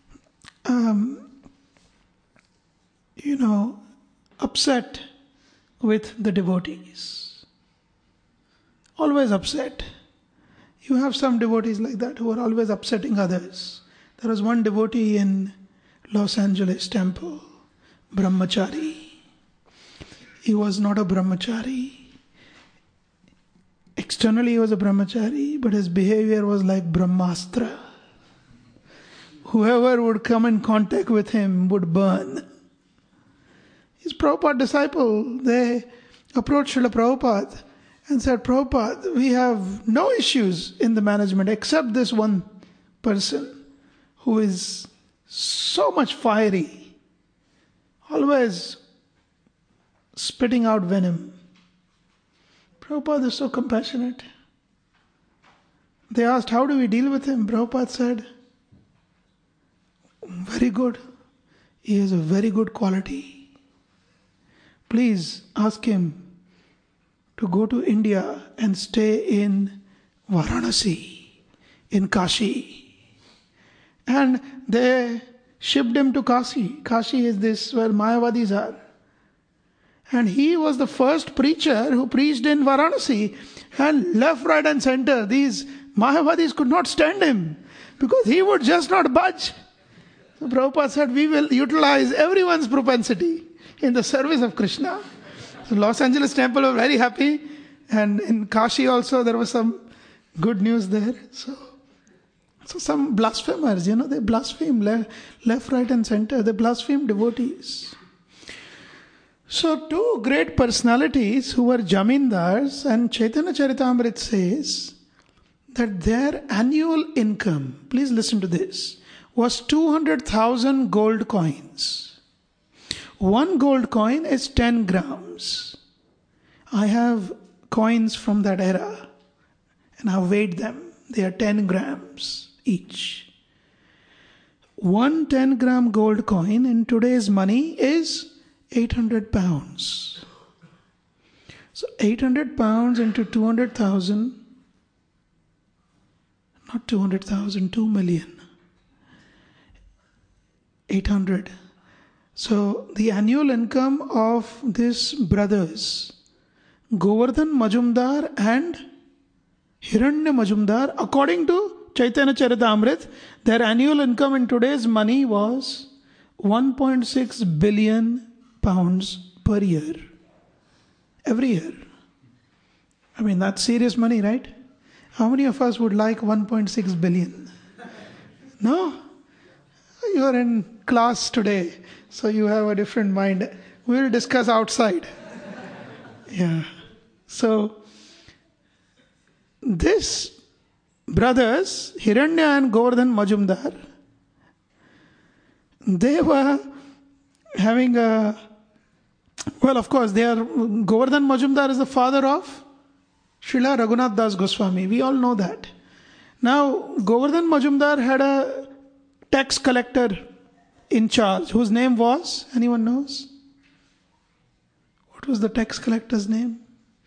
upset with the devotees. Always upset. You have some devotees like that who are always upsetting others. There was one devotee in Los Angeles temple, Brahmachari. He was not a Brahmachari. Externally he was a Brahmachari, but his behavior was like Brahmastra. Whoever would come in contact with him would burn. His Prabhupada disciple, they approached Srila Prabhupada and said, Prabhupada, we have no issues in the management except this one person who is so much fiery, always spitting out venom. Prabhupada is so compassionate. They asked, how do we deal with him? Prabhupada said, very good. He has a very good quality. Please ask him to go to India and stay in Varanasi, in Kashi. And they shipped him to Kashi. Kashi is this where Mayavadis are. And he was the first preacher who preached in Varanasi. And left, right and center, these Mayavadis could not stand him because he would just not budge. So Prabhupada said, we will utilize everyone's propensity in the service of Krishna. So Los Angeles temple was very happy. And in Kashi also there was some good news there. So some blasphemers, they blaspheme left, right and center. They blaspheme devotees. So two great personalities who were Jamindars, and Chaitanya Charitamrita says that their annual income, please listen to this, was 200,000 gold coins. One gold coin is 10 grams. I have coins from that era and I've weighed them. They are 10 grams each. One 10-gram gold coin in today's money is 800 pounds. So 800 pounds into 200,000, not 200,000, 2 million. 800. So the annual income of these brothers, Govardhan Majumdar and Hiranya Majumdar, according to Chaitanya Charitamrita, their annual income in today's money was 1.6 billion pounds per year. Every year. I mean, that's serious money, right? How many of us would like 1.6 billion? No? You are in class today, so you have a different mind. We will discuss outside. Yeah. So, this brothers, Hiranya and Govardhan Majumdar, they were having a, well, of course, Govardhan Majumdar is the father of Srila Raghunath Das Goswami. We all know that. Now, Govardhan Majumdar had a tax collector in charge, whose name was, anyone knows? What was the tax collector's name?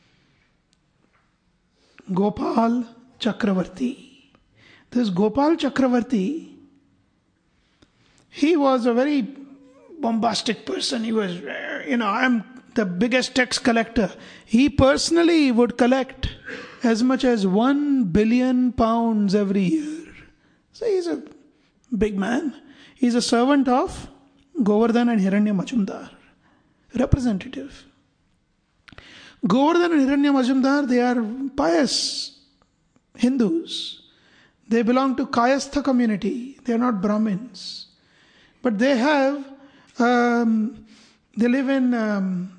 Gopal Chakravarti. This Gopal Chakravarti, he was a very bombastic person. He was, I'm the biggest tax collector. He personally would collect as much as £1 billion every year. So he's a big man. He's a servant of Govardhan and Hiranya Majumdar, representative. Govardhan and Hiranya Majumdar, they are pious Hindus. They belong to Kayastha community. They are not Brahmins. But they have, they live in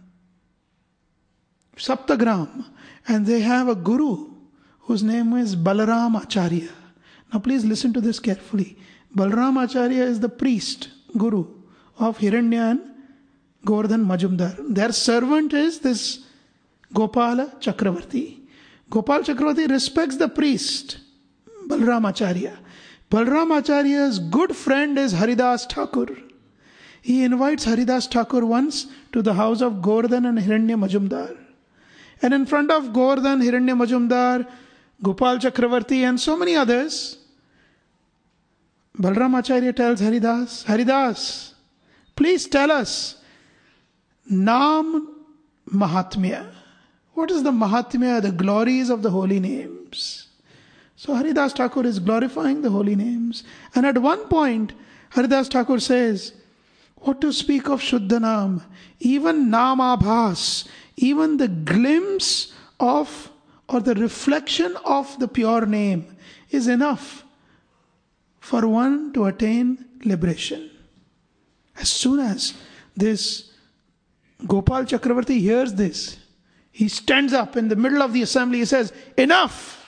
Saptagram, and they have a guru whose name is Balaram Acharya. Now please listen to this carefully. Balaram Acharya is the priest, guru of Hiranya and Govardhan Majumdar. Their servant is this Gopala Chakravarti. Gopal Chakravarti respects the priest, Balaram Acharya. Balaram Acharya's good friend is Haridas Thakur. He invites Haridas Thakur once to the house of Govardhan and Hiranya Majumdar. And in front of Govardhan, Hiranya Majumdar, Gopal Chakravarti and so many others, Balaram Acharya tells Haridas, please tell us, Nam Mahatmya. What is the Mahatmya, the glories of the holy names? So Haridas Thakur is glorifying the holy names. And at one point, Haridas Thakur says, what to speak of Shuddhanam? Even Namabhas, even the glimpse of or the reflection of the pure name is enough for one to attain liberation. As soon as this Gopal Chakravarti hears this, he stands up in the middle of the assembly. He says, enough!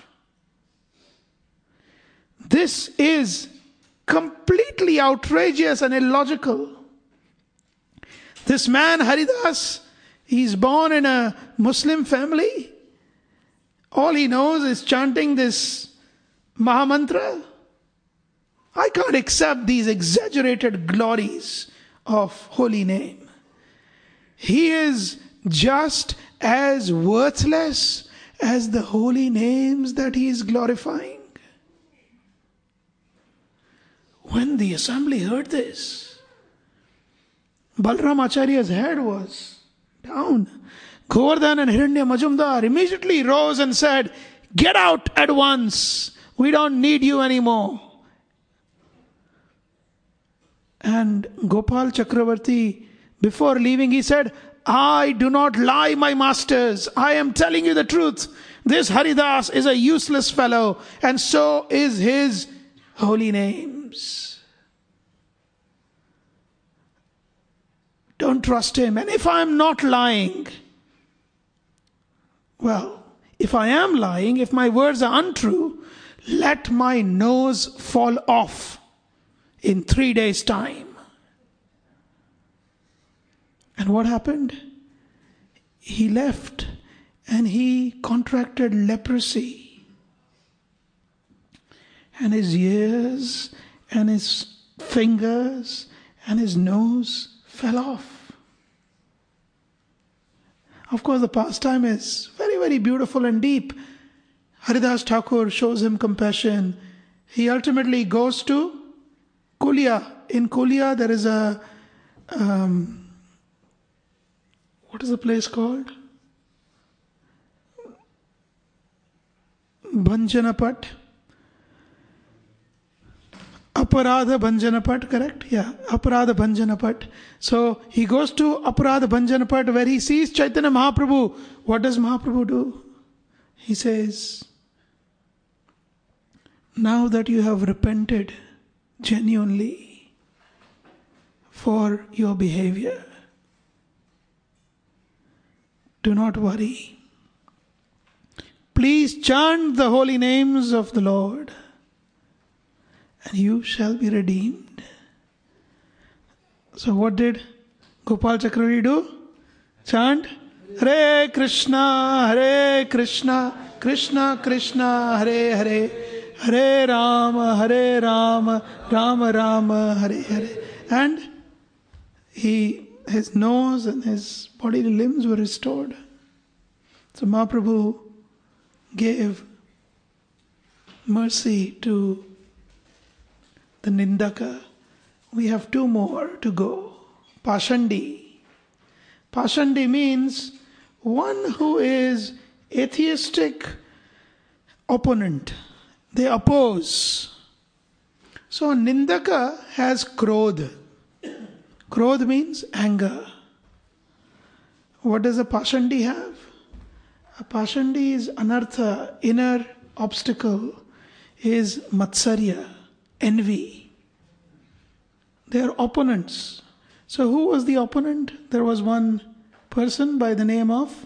This is completely outrageous and illogical. This man, Haridas, he's born in a Muslim family. All he knows is chanting this Mahamantra. I can't accept these exaggerated glories of holy name. He is just as worthless as the holy names that he is glorifying. When the assembly heard this, Balaram Acharya's head was down. Govardhan and Hiranya Majumdar immediately rose and said, get out at once. We don't need you anymore. And Gopal Chakravarti, before leaving, he said, I do not lie, my masters. I am telling you the truth. This Haridas is a useless fellow, and so is his holy names. Don't trust him. And if I am not lying, well, if I am lying, if my words are untrue, let my nose fall off in 3 days' time. And what happened? He left and he contracted leprosy. And his ears and his fingers and his nose fell off. Of course, the pastime is very, very beautiful and deep. Haridas Thakur shows him compassion. He ultimately goes to Kulia. In Kulia, there is a, what is the place called? Bhanjanapat. Aparadha Bhanjanapat, correct? Yeah, Aparadha Bhanjanapat. So he goes to Aparadha Bhanjanapat where he sees Chaitanya Mahaprabhu. What does Mahaprabhu do? He says, now that you have repented genuinely for your behavior, do not worry. Please chant the holy names of the Lord, and you shall be redeemed. So what did Gopal Chakravarti do? Chant Hare Krishna, Krishna Krishna, Hare Hare, Hare Rama, Rama Rama, Hare Hare. And his nose and his bodily limbs were restored. So Mahaprabhu gave mercy to the Nindaka. We have 2 more to go. Pashandi. Pashandi means one who is atheistic opponent. They oppose. So Nindaka has krodh. Krodh means anger. What does a Pashandi have? A Pashandi is anartha, inner obstacle, is matsarya, envy. They are opponents. So who was the opponent? There was one person by the name of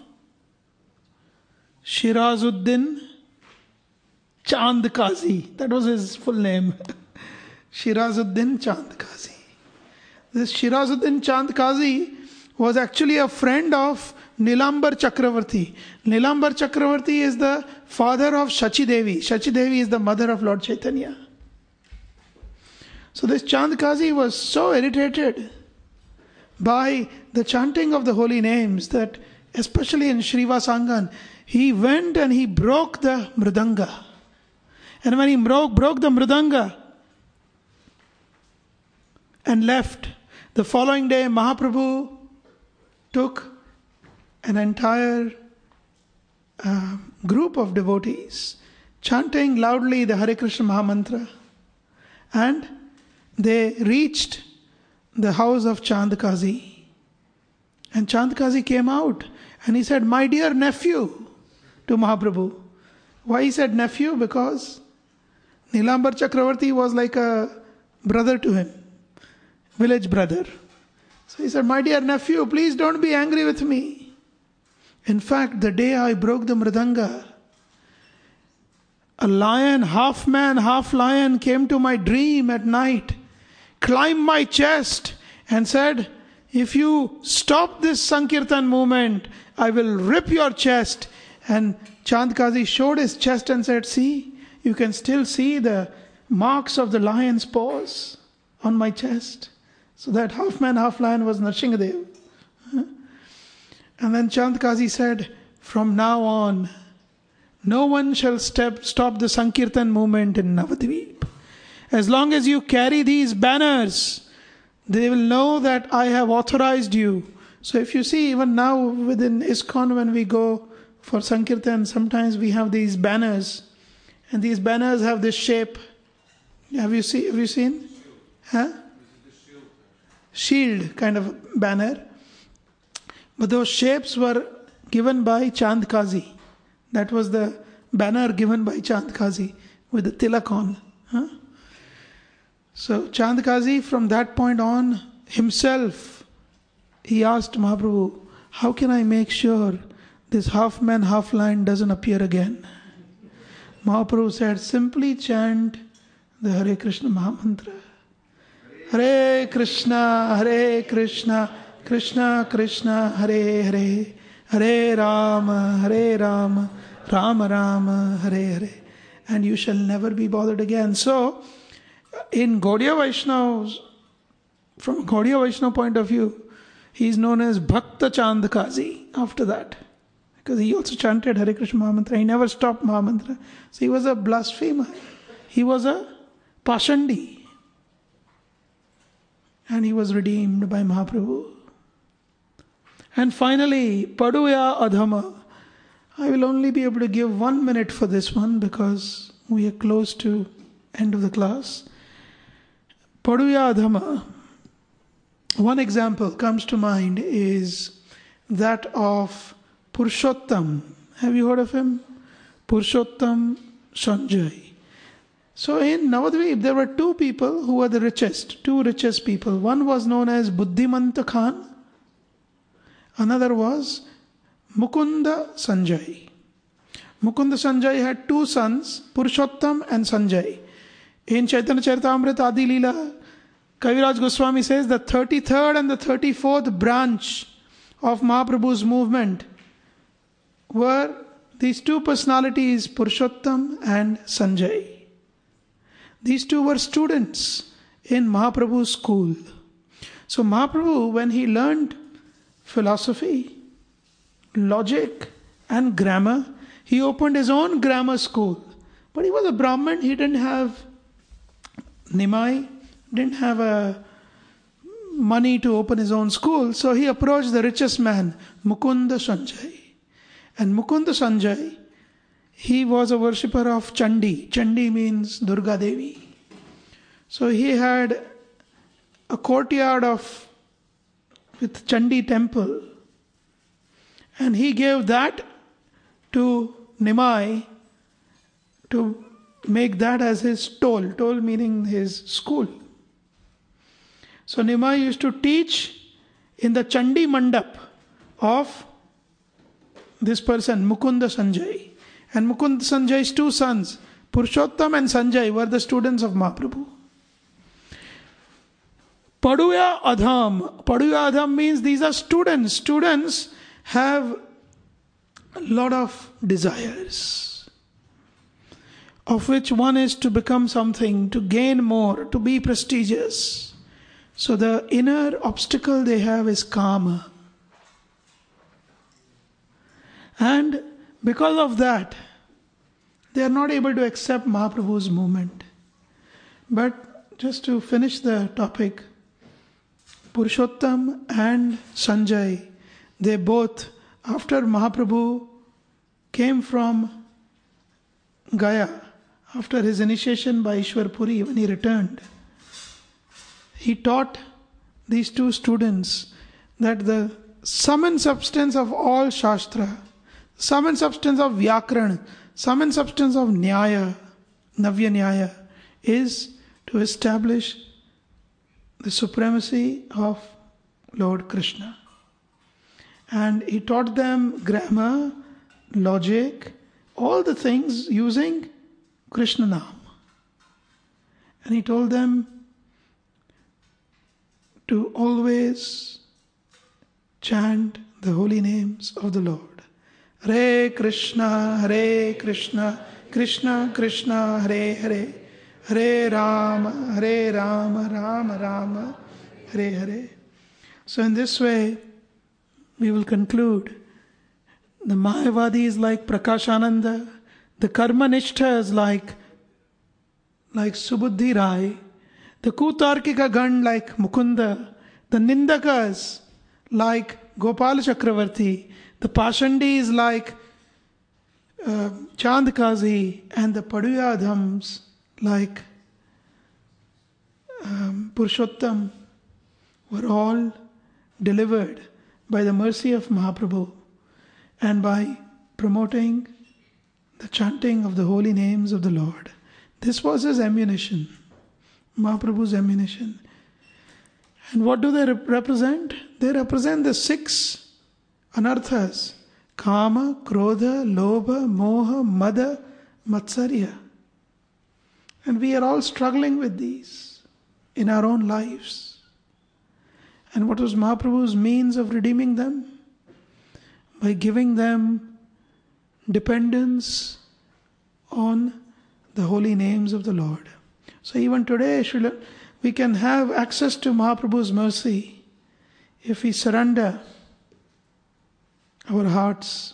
Shirazuddin Chand Kazi. That was his full name. Shirazuddin Chand Kazi. This Shirazuddin Chand Kazi was actually a friend of Nilambar Chakravarti. Nilambar Chakravarti is the father of Shachi Devi. Shachi Devi is the mother of Lord Chaitanya. So this Chand Kazi was so irritated by the chanting of the holy names that, especially in Srivasangan, he went and he broke the mridanga. And when he broke the mridanga and left, the following day Mahaprabhu took an entire group of devotees chanting loudly the Hare Krishna Mahamantra, and they reached the house of Chand Kazi. And Chand Kazi came out and he said, "My dear nephew," to Mahaprabhu. Why he said nephew? Because Nilambar Chakravarti was like a brother to him, village brother. So he said, "My dear nephew, please don't be angry with me. In fact, the day I broke the mridanga, a lion, half man, half lion, came to my dream at night, climbed my chest and said, 'If you stop this Sankirtan movement, I will rip your chest.'" And Chand Kazi showed his chest and said, "See, you can still see the marks of the lion's paws on my chest." So that half man, half lion was Nrsingadev. And then Chand Kazi said, "From now on, no one shall stop the Sankirtan movement in Navadvip. As long as you carry these banners, they will know that I have authorized you." So if you see, even now within ISKCON, when we go for Sankirtan, sometimes we have these banners. And these banners have this shape. Have you seen? Huh? Shield kind of banner. But those shapes were given by Chand Kazi. That was the banner given by Chand Kazi with the tilak on. Huh? So Chand Kazi, from that point on, himself, he asked Mahaprabhu, "How can I make sure this half man, half lion doesn't appear again?" Mahaprabhu said, "Simply chant the Hare Krishna Mahamantra. Hare Krishna, Krishna Krishna, Hare Hare, Hare Rama, Rama Rama, Hare Hare. And you shall never be bothered again." So, in Gaudiya Vaishnavas, from Gaudiya Vaishnava point of view, he is known as Bhakta Chand Kazi after that. Because he also chanted Hare Krishna Mahamantra. He never stopped Mahamantra. So he was a blasphemer. He was a Pashandi. And he was redeemed by Mahaprabhu. And finally, Paduya Adhama. I will only be able to give 1 minute for this one because we are close to end of the class. Paduya Adhama. One example comes to mind is that of Purushottam. Have you heard of him? Purushottam Sanjay. So in Navadvip, there were two people who were the richest, two richest people. One was known as Buddhimanta Khan. Another was Mukunda Sanjay. Mukunda Sanjay had two sons, Purushottam and Sanjay. In Chaitanya Charitamrita Adi Leela, Kaviraj Goswami says the 33rd and the 34th branch of Mahaprabhu's movement were these two personalities, Purushottam and Sanjay. These two were students in Mahaprabhu's school. So Mahaprabhu, when he learned philosophy, logic and grammar, he opened his own grammar school. But he was a Brahmin, he didn't have Nimai, didn't have a money to open his own school. So he approached the richest man, Mukunda Sanjay. And Mukunda Sanjay, he was a worshipper of Chandi. Chandi means Durga Devi. So he had a courtyard with Chandi temple. And he gave that to Nimai to make that as his toll. Toll meaning his school. So Nimai used to teach in the Chandi Mandap of this person, Mukunda Sanjay. And Mukunda Sanjay's two sons, Purushottam and Sanjay, were the students of Mahaprabhu. Paduya Adham. Paduya Adham means these are students. Students have a lot of desires, of which one is to become something, to gain more, to be prestigious. So the inner obstacle they have is kama. And because of that, they are not able to accept Mahaprabhu's movement. But just to finish the topic, Purushottam and Sanjay, they both, after Mahaprabhu came from Gaya, after his initiation by Ishwar Puri, when he returned, he taught these two students that the sum and substance of all Shastra, sum and substance of Vyakran, sum and substance of Nyaya, Navya Nyaya, is to establish the supremacy of Lord Krishna. And he taught them grammar, logic, all the things using Krishna Nam. And he told them to always chant the holy names of the Lord. Hare Krishna, Krishna Krishna, Hare Hare, Hare Rama, Rama Rama, Hare Hare. So in this way, we will conclude. The Mayavadis like Prakashananda, the Karmanishthas like Subuddhi Rai, the Kutarkika Gan like Mukunda, the Nindakas like Gopal Chakravarti, the Pashandis like Chandkazi, and the Paduyadhams like Purushottam were all delivered by the mercy of Mahaprabhu and by promoting the chanting of the holy names of the Lord. This was his ammunition, Mahaprabhu's ammunition. And what do they represent? They represent the 6 anarthas: Kama, Krodha, Lobha, Moha, Mada, Matsarya. And we are all struggling with these in our own lives. And what was Mahaprabhu's means of redeeming them? By giving them dependence on the holy names of the Lord. So even today, we can have access to Mahaprabhu's mercy if we surrender our hearts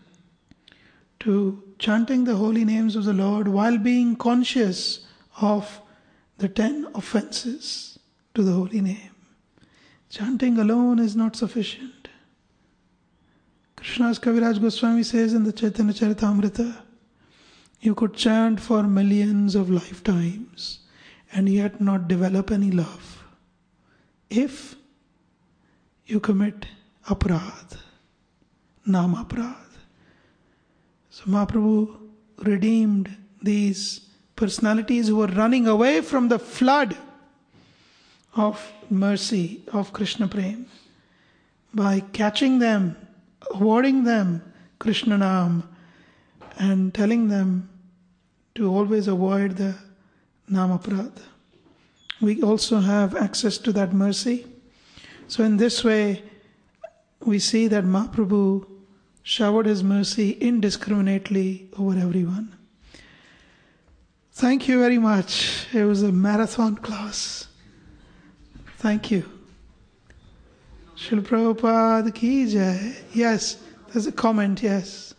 to chanting the holy names of the Lord while being conscious of the 10 offenses to the holy name. Chanting alone is not sufficient. Krishna's Kaviraj Goswami says in the Chaitanya Charitamrita, you could chant for millions of lifetimes and yet not develop any love if you commit aparadh, nam aparadh. So Mahaprabhu redeemed these personalities who were running away from the flood of mercy of Krishna Prem by catching them, awarding them Krishna Nam and telling them to always avoid the Nam Aparadh. We also have access to that mercy. So in this way, we see that Mahaprabhu showered his mercy indiscriminately over everyone. Thank you very much. It was a marathon class. Thank you. Srila Prabhupada ki jai. Yes, there's a comment, yes.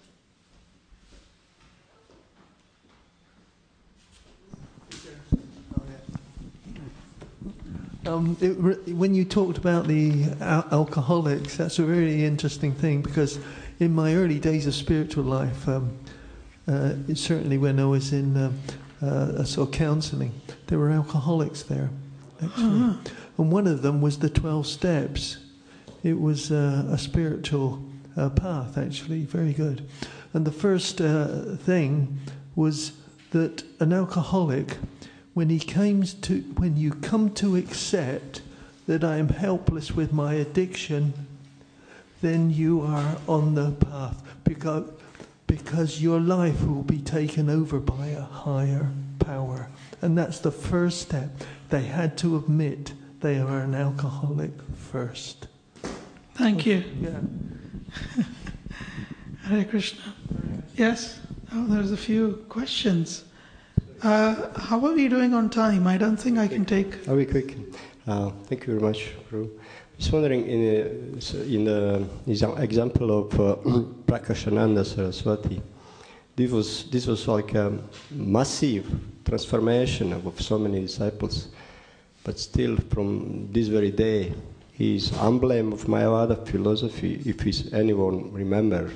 When you talked about the alcoholics, that's a really interesting thing, because in my early days of spiritual life, certainly when I was in a sort of counselling, there were alcoholics there, actually. And one of them was the 12 steps. It was a spiritual path, actually, very good. And the first thing was that an alcoholic, when you come to accept that I am helpless with my addiction, then you are on the path, because your life will be taken over by a higher power. And that's the first step. They had to admit they are an alcoholic first. Thank you. Yeah. Hare Krishna. Yes? Oh, there's a few questions. How are we doing on time? I don't think I can take... I'll be quick. Thank you very much, Prabhu. Just wondering, in the example of Prakashananda Saraswati, this was like a massive transformation of so many disciples, but still from this very day, he is emblem of Mayavada philosophy. If anyone remembers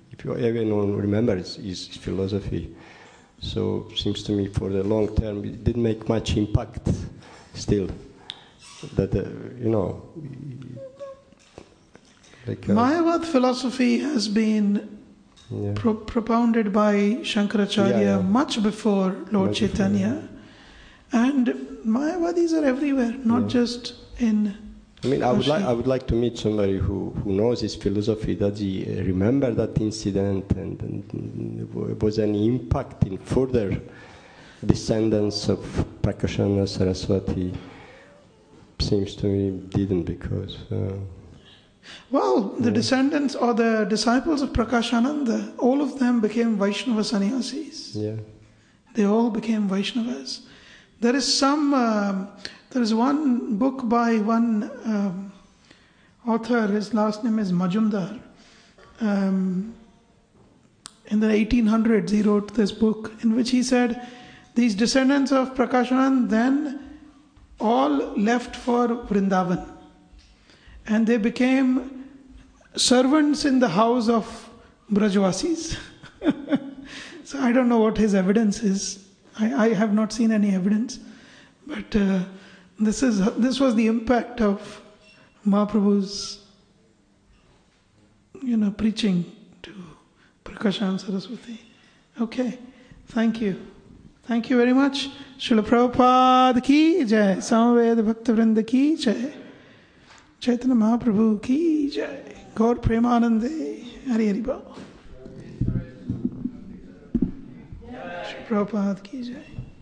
his philosophy, so it seems to me for the long term it didn't make much impact. Still, that Mayavad philosophy has been propounded by Shankaracharya much before Lord Chaitanya, and Mayavadis are everywhere, not just in... I mean, I would like to meet somebody who knows his philosophy. Does he remember that incident, and was any impact in further descendants of Prakashananda Saraswati? Seems to me didn't, because... the descendants or the disciples of Prakashananda, all of them became Vaishnava sannyasis. Yeah. They all became Vaishnavas. There is one book by one author, his last name is Majumdar. In the 1800s, he wrote this book in which he said, these descendants of Prakashananda then all left for Vrindavan. And they became servants in the house of Brajvasis. So I don't know what his evidence is. I have not seen any evidence. But this was the impact of Mahaprabhu's preaching to Prakashananda Saraswati. Okay, thank you. Thank you very much. Srila Prabhupada ki jai. Samaveda Bhakta Vrinda ki jai. Chaitanya Mahaprabhu ki jai. Gaur Premanande. Hari Hari Bol. Srila Prabhupada ki jai.